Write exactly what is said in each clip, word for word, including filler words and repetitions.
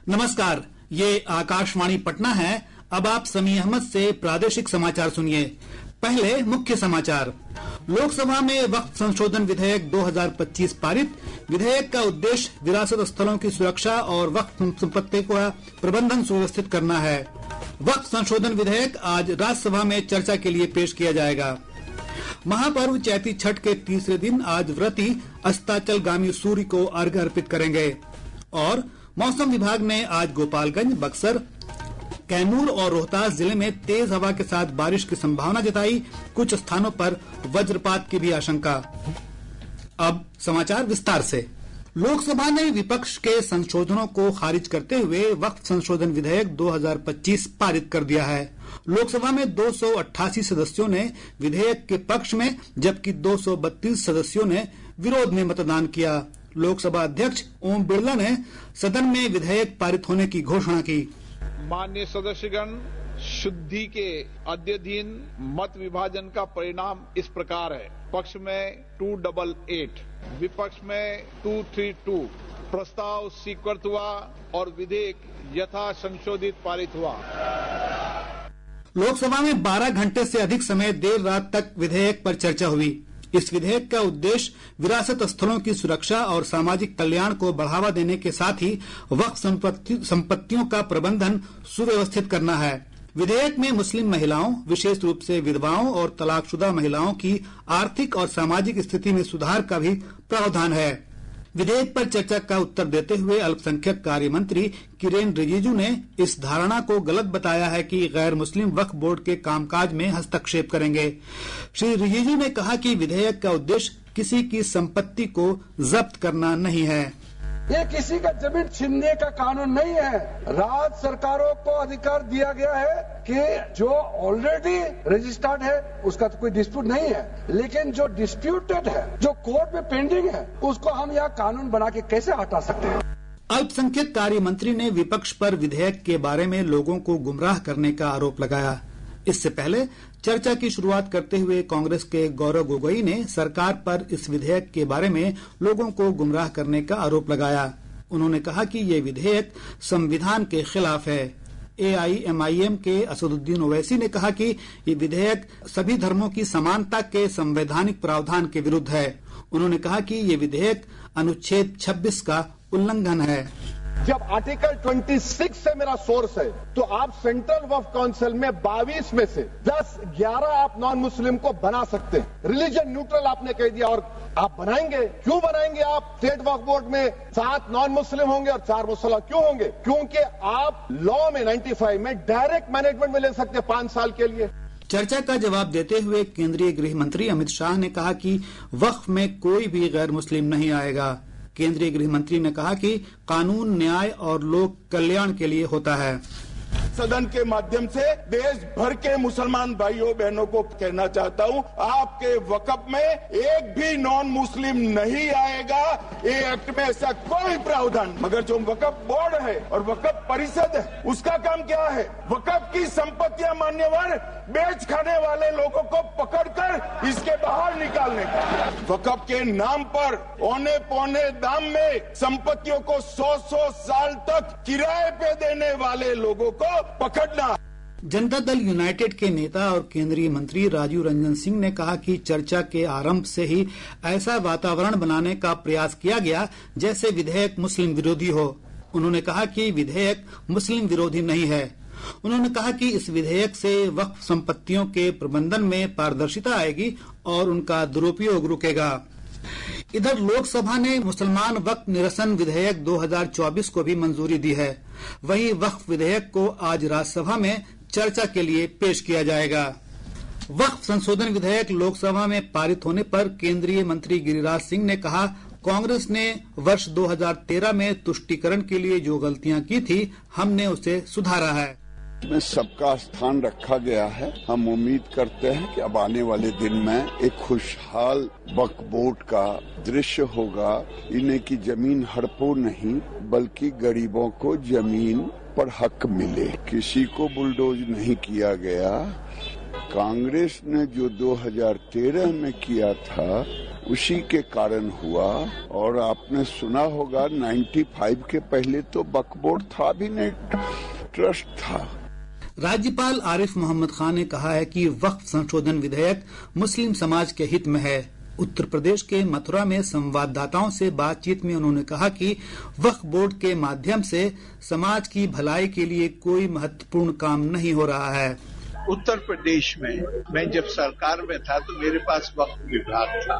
नमस्कार, ये आकाशवाणी पटना है। अब आप समी अहमद से प्रादेशिक समाचार सुनिए। पहले मुख्य समाचार। लोकसभा में वक्फ संशोधन विधेयक दो हज़ार पच्चीस पारित। विधेयक का उद्देश्य विरासत स्थलों की सुरक्षा और वक्फ संपत्ति का प्रबंधन सुव्यवस्थित करना है। वक्फ संशोधन विधेयक आज राज्यसभा में चर्चा के लिए पेश किया जाएगा। महापर्व चैती छठ के तीसरे दिन आज व्रती अस्ताचलगामी सूर्य को अर्घ्य अर्पित करेंगे। और मौसम विभाग ने आज गोपालगंज, बक्सर, कैमूर और रोहतास जिले में तेज हवा के साथ बारिश की संभावना जताई। कुछ स्थानों पर वज्रपात की भी आशंका। अब समाचार विस्तार से। लोकसभा ने विपक्ष के संशोधनों को खारिज करते हुए वक्फ संशोधन विधेयक दो हज़ार पच्चीस पारित कर दिया है। लोकसभा में दो सौ अट्ठासी सदस्यों ने विधेयक के पक्ष में जबकि दो सौ बत्तीस सदस्यों ने विरोध में मतदान किया। लोकसभा अध्यक्ष ओम बिरला ने सदन में विधेयक पारित होने की घोषणा की। माननीय सदस्यगण, शुद्धि के अद्यतन मत विभाजन का परिणाम इस प्रकार है। पक्ष में टू डबल एट, विपक्ष में टू थ्री टू। प्रस्ताव स्वीकृत हुआ और विधेयक यथा संशोधित पारित हुआ। लोकसभा में बारह घंटे से अधिक समय देर रात तक विधेयक पर चर्चा हुई। इस विधेयक का उद्देश्य विरासत स्थलों की सुरक्षा और सामाजिक कल्याण को बढ़ावा देने के साथ ही वक्फ संपत्तियों का प्रबंधन सुव्यवस्थित करना है। विधेयक में मुस्लिम महिलाओं, विशेष रूप से विधवाओं और तलाकशुदा महिलाओं की आर्थिक और सामाजिक स्थिति में सुधार का भी प्रावधान है। विधेयक पर चर्चा का उत्तर देते हुए अल्पसंख्यक कार्य मंत्री किरेन रिजिजू ने इस धारणा को गलत बताया है कि गैर मुस्लिम वक्फ बोर्ड के कामकाज में हस्तक्षेप करेंगे। श्री रिजिजू ने कहा कि विधेयक का उद्देश्य किसी की संपत्ति को जब्त करना नहीं है। ये किसी का जमीन छीनने का कानून नहीं है। राज्य सरकारों को अधिकार दिया गया है कि जो ऑलरेडी रजिस्टर्ड है उसका तो कोई डिस्प्यूट नहीं है, लेकिन जो डिस्प्यूटेड है, जो कोर्ट में पेंडिंग है, उसको हम यहाँ कानून बना के कैसे हटा सकते हैं। अल्पसंख्यक कार्य मंत्री ने विपक्ष पर विधेयक के बारे में लोगों को गुमराह करने का आरोप लगाया। इससे पहले चर्चा की शुरुआत करते हुए कांग्रेस के गौरव गोगोई ने सरकार पर इस विधेयक के बारे में लोगों को गुमराह करने का आरोप लगाया। उन्होंने कहा कि ये विधेयक संविधान के खिलाफ है। ए आई एम आई एम के असदुद्दीन ओवैसी ने कहा कि ये विधेयक सभी धर्मों की समानता के संवैधानिक प्रावधान के विरुद्ध है। उन्होंने कहा कि ये विधेयक अनुच्छेद छब्बीस का उल्लंघन है। जब आर्टिकल छब्बीस से मेरा सोर्स है तो आप सेंट्रल वक्फ काउंसिल में बाईस में से दस ग्यारह आप नॉन मुस्लिम को बना सकते हैं। रिलीजन न्यूट्रल आपने कह दिया और आप बनाएंगे। क्यों बनाएंगे? आप स्टेट वक्फ बोर्ड में सात नॉन मुस्लिम होंगे और चार मुसल्मान क्यों होंगे? क्योंकि आप लॉ में पचानवे में डायरेक्ट मैनेजमेंट में ले सकते हैं पांच साल के लिए। चर्चा का जवाब देते हुए केंद्रीय गृह मंत्री अमित शाह ने कहा कि वक्फ में कोई भी गैर मुस्लिम नहीं आएगा। केंद्रीय गृह मंत्री ने कहा कि कानून न्याय और लोक कल्याण के लिए होता है। सदन के माध्यम से देश भर के मुसलमान भाइयों बहनों को कहना चाहता हूं, आपके वक्फ में एक भी नॉन मुस्लिम नहीं आएगा। ये एक्ट में ऐसा कोई प्रावधान, मगर जो वक्फ बोर्ड है और वक्फ परिषद है उसका काम क्या है? वक्फ की संपत्तियां मान्यवर बेच खाने वाले लोगों को पकड़कर इसके बाहर निकालने का, वक्फ के नाम पर औने पौने दाम में संपत्तियों को सौ सौ साल तक किराए पे देने वाले लोगों को पकड़ना। जनता दल यूनाइटेड के नेता और केंद्रीय मंत्री राजीव रंजन सिंह ने कहा कि चर्चा के आरंभ से ही ऐसा वातावरण बनाने का प्रयास किया गया जैसे विधेयक मुस्लिम विरोधी हो। उन्होंने कहा कि विधेयक मुस्लिम विरोधी नहीं है। उन्होंने कहा कि इस विधेयक से वक्फ संपत्तियों के प्रबंधन में पारदर्शिता आएगी और उनका दुरुपयोग रुकेगा। इधर लोकसभा ने मुसलमान वक्फ निरसन विधेयक दो हज़ार चौबीस को भी मंजूरी दी है। वहीं वक्फ विधेयक को आज राज्यसभा में चर्चा के लिए पेश किया जाएगा। वक्फ संशोधन विधेयक लोकसभा में पारित होने पर केंद्रीय मंत्री गिरिराज सिंह ने कहा, कांग्रेस ने वर्ष दो हज़ार तेरह में तुष्टीकरण के लिए जो गलतियां की थी, हमने उसे सुधारा है। में सबका स्थान रखा गया है। हम उम्मीद करते हैं कि अब आने वाले दिन में एक खुशहाल वक्फ बोर्ड का दृश्य होगा। इन्हें की जमीन हड़पो नहीं बल्कि गरीबों को जमीन पर हक मिले। किसी को बुलडोज नहीं किया गया। कांग्रेस ने जो दो हज़ार तेरह में किया था उसी के कारण हुआ। और आपने सुना होगा पचानवे के पहले तो वक्फ बोर्ड था भी नहीं, ट्रस्ट था। राज्यपाल आरिफ मोहम्मद खान ने कहा है कि वक्फ संशोधन विधेयक मुस्लिम समाज के हित में है। उत्तर प्रदेश के मथुरा में संवाददाताओं से बातचीत में उन्होंने कहा कि वक्फ बोर्ड के माध्यम से समाज की भलाई के लिए कोई महत्वपूर्ण काम नहीं हो रहा है। उत्तर प्रदेश में मैं जब सरकार में था तो मेरे पास वक्फ विभाग था।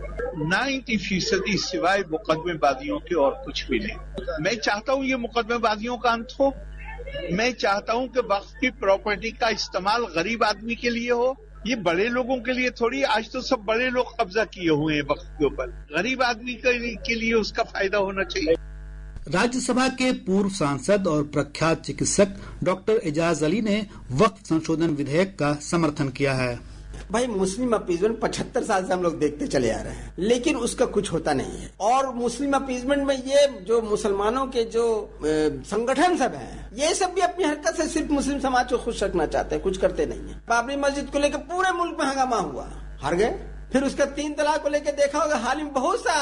नब्बे फीसदी सिवाय मुकदमेबाजियों के और कुछ भी नहीं। मैं चाहता हूँ ये मुकदमेबाजियों का अंत हो। मैं चाहता हूँ कि वक्फ की प्रॉपर्टी का इस्तेमाल गरीब आदमी के लिए हो, ये बड़े लोगों के लिए थोड़ी। आज तो सब बड़े लोग कब्जा किए हुए हैं वक्फ के ऊपर, गरीब आदमी के लिए उसका फायदा होना चाहिए। राज्यसभा के पूर्व सांसद और प्रख्यात चिकित्सक डॉक्टर एजाज अली ने वक्फ संशोधन विधेयक का समर्थन किया है। भाई, मुस्लिम अपीजमेंट पचहत्तर साल से हम लोग देखते चले आ रहे हैं, लेकिन उसका कुछ होता नहीं है। और मुस्लिम अपीजमेंट में ये जो मुसलमानों के जो संगठन सब हैं, ये सब भी अपनी हरकत से सिर्फ मुस्लिम समाज को खुश रखना चाहते हैं, कुछ करते नहीं है। बाबरी मस्जिद को लेकर पूरे मुल्क में हंगामा हुआ, हार गए। फिर उसका तीन तलाक को लेकर देखा होगा, हाल ही में बहुत सा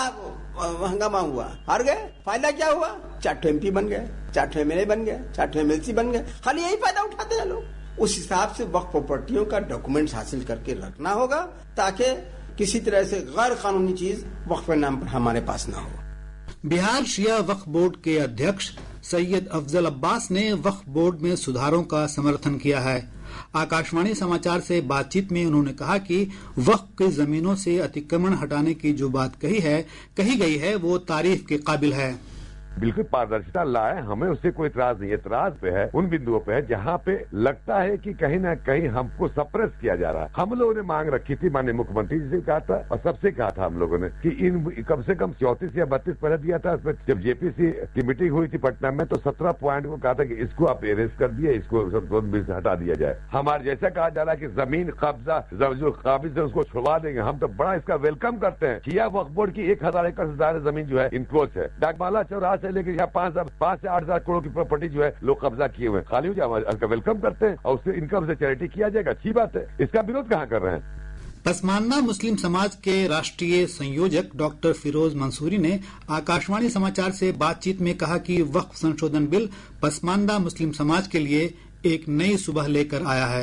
हंगामा हुआ, हार गए। फायदा क्या हुआ? चार ठो एमपी बन गए, चार ठो एमएलए बन गए, चार ठो एमएलसी बन गए। खाली यही फायदा उठाते हैं लोग। उस हिसाब से वक्फ प्रॉपर्टियों का डॉक्यूमेंट्स हासिल करके रखना होगा ताकि किसी तरह से गैर कानूनी चीज वक्फ के नाम पर हमारे पास ना हो। बिहार शिया वक्फ बोर्ड के अध्यक्ष सैयद अफजल अब्बास ने वक्फ बोर्ड में सुधारों का समर्थन किया है। आकाशवाणी समाचार से बातचीत में उन्होंने कहा कि वक्फ की जमीनों से अतिक्रमण हटाने की जो बात कही है कही गई है वो तारीफ के काबिल है। बिल्कुल पारदर्शिता लाए, हमें उससे कोई इतराज नहीं। इतराज पे है उन बिंदुओं पे है जहाँ पे लगता है कि कहीं ना कहीं हमको सप्रेस किया जा रहा है। हम लोगों ने मांग रखी थी, माननीय मुख्यमंत्री जी से कहा था और सबसे कहा था हम लोगों ने कि इन कम से कम चौतीस या बत्तीस पहले दिया था। उसमें जब जेपीसी की मीटिंग हुई थी पटना में तो सत्रह पॉइंट को कहा था कि इसको आप एरेस्ट कर दिए, इसको हटा दिया जाए। हमारे जैसा कहा जा रहा है कि जमीन कब्जा जो काबिज है उसको छुड़वा देंगे, हम तो बड़ा इसका वेलकम करते हैं। शिया वक्फ बोर्ड की एक हजार एकड़ से ज्यादा जमीन जो है इनक्लोज है। डाकमाला चौराहा लेकिन यहाँ पांच पांच से आठ हजार करोड़ की प्रॉपर्टी जो है लोग कब्जा किए हुए हैं, खाली हो जाए, इसका वेलकम करते हैं और उससे इनकम से चैरिटी किया जाएगा, अच्छी बात है। इसका विरोध कहाँ कर रहे हैं? पसमानदा मुस्लिम समाज के राष्ट्रीय संयोजक डॉक्टर फिरोज मंसूरी ने आकाशवाणी समाचार से बातचीत में कहा कि वक्फ संशोधन बिल पसमानदा मुस्लिम समाज के लिए एक नई सुबह लेकर आया है।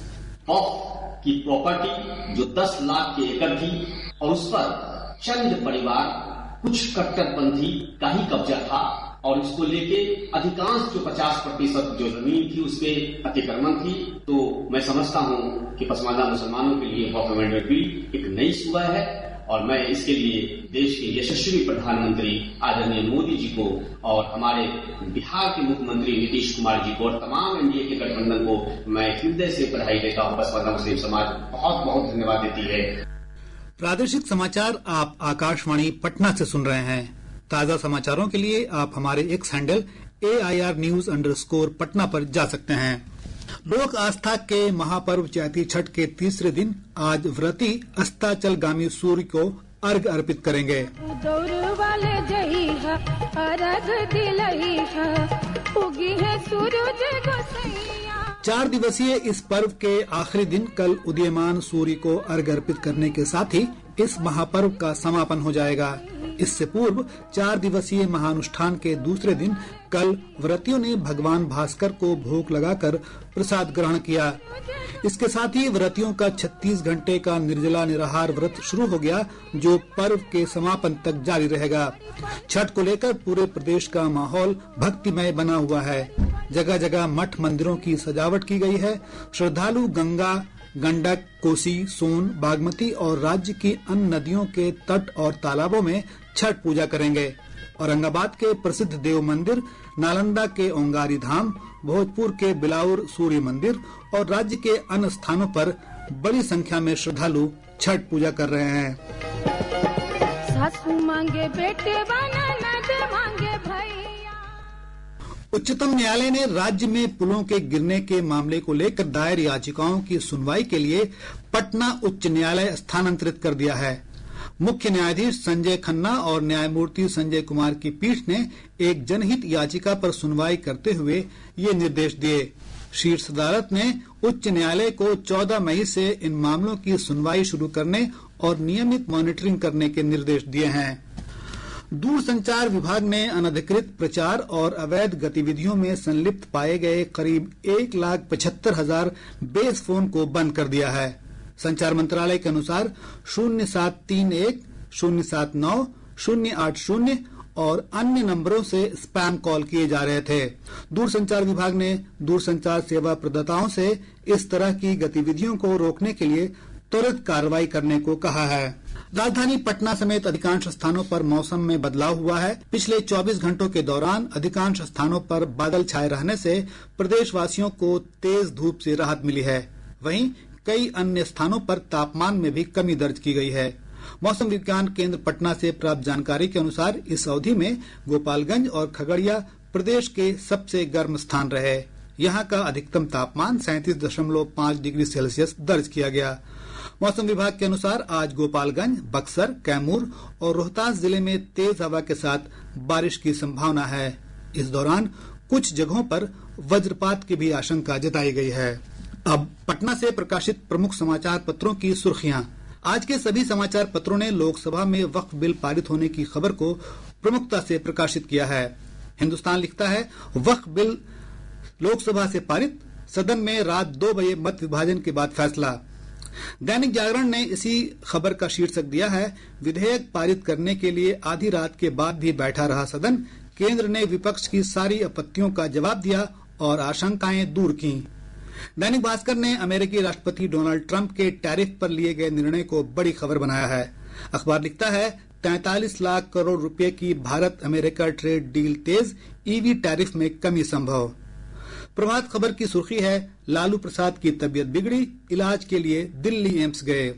वक्फ की प्रॉपर्टी जो दस लाख के एकड़ थी और उस पर चंद परिवार कुछ कट्टरपंथी का ही कब्जा था और इसको लेके अधिकांश जो पचास प्रतिशत जो जमीन थी उसपे अतिक्रमण थी। तो मैं समझता हूँ कि पसमानदा मुसलमानों के लिए वक्फ अमेंडमेंट बिल एक नई सुबह है और मैं इसके लिए देश के यशस्वी प्रधानमंत्री आदरणीय मोदी जी को और हमारे बिहार के मुख्यमंत्री नीतीश कुमार जी को और तमाम एनडीए के गठबंधन को मैं हृदय से बधाई देता हूँ। पसमानदा मुस्लिम समाज बहुत बहुत धन्यवाद देती है। प्रादेशिक समाचार आप आकाशवाणी पटना से सुन रहे हैं। ताजा समाचारों के लिए आप हमारे X handle A I R news underscore Patna पर जा सकते हैं। लोक आस्था के महापर्व चैती छठ के तीसरे दिन आज व्रती अस्ताचलगामी सूर्य को अर्घ अर्पित करेंगे। चार दिवसीय इस पर्व के आखिरी दिन कल उदीयमान सूर्य को अर्घ अर्पित करने के साथ ही इस महापर्व का समापन हो जाएगा। इससे पूर्व चार दिवसीय महानुष्ठान के दूसरे दिन कल व्रतियों ने भगवान भास्कर को भोग लगाकर प्रसाद ग्रहण किया। इसके साथ ही व्रतियों का छत्तीस घंटे का निर्जला निराहार व्रत शुरू हो गया, जो पर्व के समापन तक जारी रहेगा। छठ को लेकर पूरे प्रदेश का माहौल भक्तिमय बना हुआ है। जगह जगह मठ मंदिरों की सजावट की गई है। श्रद्धालु गंगा, गंडक, कोसी, सोन, बागमती और राज्य की अन्य नदियों के तट और तालाबों में छठ पूजा करेंगे। औरंगाबाद के प्रसिद्ध देव मंदिर, नालंदा के ओंगारी धाम, भोजपुर के बिलाउर सूर्य मंदिर और राज्य के अन्य स्थानों पर बड़ी संख्या में श्रद्धालु छठ पूजा कर रहे हैं। सासू मांगे बेटे बना, नद मांगे भैया। उच्चतम न्यायालय ने राज्य में पुलों के गिरने के मामले को लेकर दायर याचिकाओं की सुनवाई के लिए पटना उच्च न्यायालय स्थानांतरित कर दिया है। मुख्य न्यायाधीश संजय खन्ना और न्यायमूर्ति संजय कुमार की पीठ ने एक जनहित याचिका पर सुनवाई करते हुए ये निर्देश दिए। शीर्ष अदालत ने उच्च न्यायालय को चौदह मई से इन मामलों की सुनवाई शुरू करने और नियमित मॉनिटरिंग करने के निर्देश दिए हैं। दूरसंचार विभाग ने अनधिकृत प्रचार और अवैध गतिविधियों में संलिप्त पाए गए करीब एक लाख पचहत्तर हजार बेस फोन को बंद कर दिया है। संचार मंत्रालय के अनुसार शून्य सात तीन एक शून्य सात नौ शून्य आठ शून्य और अन्य नंबरों से स्पैम कॉल किए जा रहे थे। दूरसंचार विभाग ने दूरसंचार सेवा प्रदाताओं से इस तरह की गतिविधियों को रोकने के लिए त्वरित कार्रवाई करने को कहा है। राजधानी पटना समेत अधिकांश स्थानों पर मौसम में बदलाव हुआ है। पिछले चौबीस घंटों के दौरान अधिकांश स्थानों पर बादल छाए रहने से प्रदेशवासियों को तेज धूप से राहत मिली है। वहीं कई अन्य स्थानों पर तापमान में भी कमी दर्ज की गई है। मौसम विज्ञान केंद्र पटना से प्राप्त जानकारी के अनुसार इस अवधि में गोपालगंज और खगड़िया प्रदेश के सबसे गर्म स्थान रहे। यहाँ का अधिकतम तापमान सैंतीस दशमलव पाँच डिग्री सेल्सियस दर्ज किया गया। मौसम विभाग के अनुसार आज गोपालगंज, बक्सर, कैमूर और रोहतास जिले में तेज हवा के साथ बारिश की संभावना है। इस दौरान कुछ जगहों पर वज्रपात की भी आशंका जताई गई है। अब पटना से प्रकाशित प्रमुख समाचार पत्रों की सुर्खियां। आज के सभी समाचार पत्रों ने लोकसभा में वक्फ बिल पारित होने की खबर को प्रमुखता से प्रकाशित किया है। हिंदुस्तान लिखता है, वक्फ बिल लोकसभा से पारित, सदन में रात दो बजे मत विभाजन के बाद फैसला। दैनिक जागरण ने इसी खबर का शीर्षक दिया है, विधेयक पारित करने के लिए आधी रात के बाद भी बैठा रहा सदन, केंद्र ने विपक्ष की सारी आपत्तियों का जवाब दिया और आशंकाएं दूर की। दैनिक भास्कर ने अमेरिकी राष्ट्रपति डोनाल्ड ट्रंप के टैरिफ पर लिए गए निर्णय को बड़ी खबर बनाया है। अखबार लिखता है, तैंतालीस लाख करोड़ रुपए की भारत अमेरिका ट्रेड डील तेज, ईवी टैरिफ में कमी संभव। प्रभात खबर की सुर्खी है, लालू प्रसाद की तबीयत बिगड़ी, इलाज के लिए दिल्ली एम्स गए।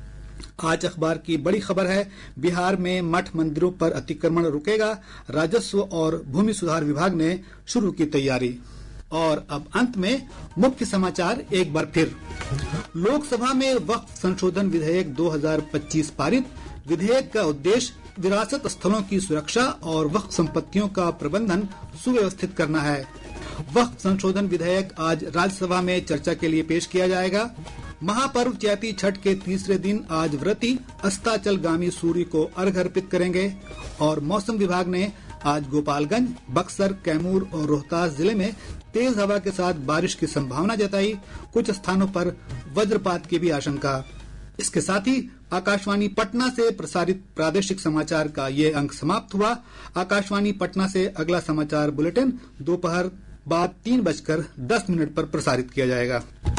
आज अखबार की बड़ी खबर है, बिहार में मठ मंदिरों पर अतिक्रमण रुकेगा, राजस्व और भूमि सुधार विभाग ने शुरू की तैयारी। और अब अंत में मुख्य समाचार एक बार फिर। लोकसभा में वक्फ संशोधन विधेयक दो हज़ार पच्चीस पारित। विधेयक का उद्देश्य विरासत स्थलों की सुरक्षा और वक्फ संपत्तियों का प्रबंधन सुव्यवस्थित करना है। वक्फ संशोधन विधेयक आज राज्यसभा में चर्चा के लिए पेश किया जाएगा। महापर्व चैती छठ के तीसरे दिन आज व्रती अस्ताचलगामी सूर्य को अर्घ्य अर्पित करेंगे। और मौसम विभाग ने आज गोपालगंज, बक्सर, कैमूर और रोहतास जिले में तेज हवा के साथ बारिश की संभावना जताई। कुछ स्थानों पर वज्रपात की भी आशंका। इसके साथ ही आकाशवाणी पटना से प्रसारित प्रादेशिक समाचार का ये अंक समाप्त हुआ। आकाशवाणी पटना से अगला समाचार बुलेटिन दोपहर बाद तीन बजकर दस मिनट पर प्रसारित किया जाएगा।